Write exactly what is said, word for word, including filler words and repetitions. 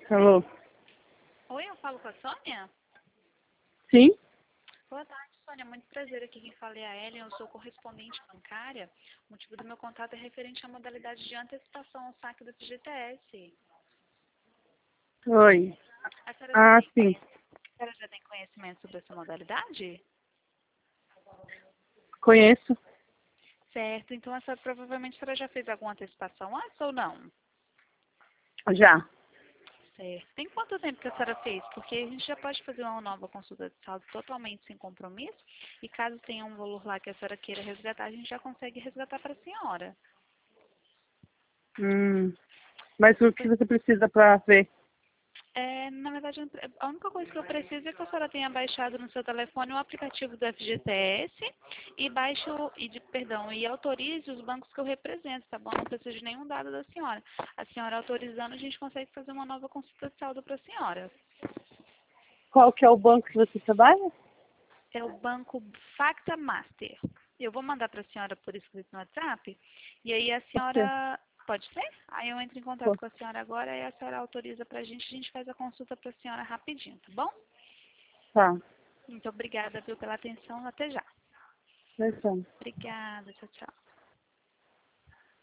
Alô? Oi, eu falo com a Sônia? Sim? Boa tarde, Sônia. Muito prazer aqui. Quem fala é a Ellen. Eu sou correspondente bancária. O motivo do meu contato é referente à modalidade de antecipação ao saque do F G T S. Oi. A senhora já Ah, tem, sim. a senhora já tem conhecimento sobre essa modalidade? Conheço. Certo. Então, a senhora, provavelmente a senhora já fez alguma antecipação antes ou não? Já. Certo. Tem quanto tempo que a senhora fez? Porque a gente já pode fazer uma nova consulta de saldo totalmente sem compromisso. E caso tenha um valor lá que a senhora queira resgatar, a gente já consegue resgatar para a senhora. Hum. Mas o que você precisa pra ver? É, na verdade, a única coisa que eu preciso é que a senhora tenha baixado no seu telefone o aplicativo do F G T S e baixe o, e de, perdão, e autorize os bancos que eu represento, tá bom? Não preciso de nenhum dado da senhora. A senhora autorizando, a gente consegue fazer uma nova consulta de saldo para a senhora. Qual que é o banco que você trabalha? É o banco Facta Master. Eu vou mandar para a senhora por escrito no WhatsApp e aí a Você. senhora... Pode ser? Aí eu entro em contato Pô, com a senhora agora e a senhora autoriza para a gente, a gente faz a consulta para a senhora rapidinho, tá bom? Tá. Muito obrigada, viu, pela atenção. Até já. Deixa. Obrigada. Tchau, tchau.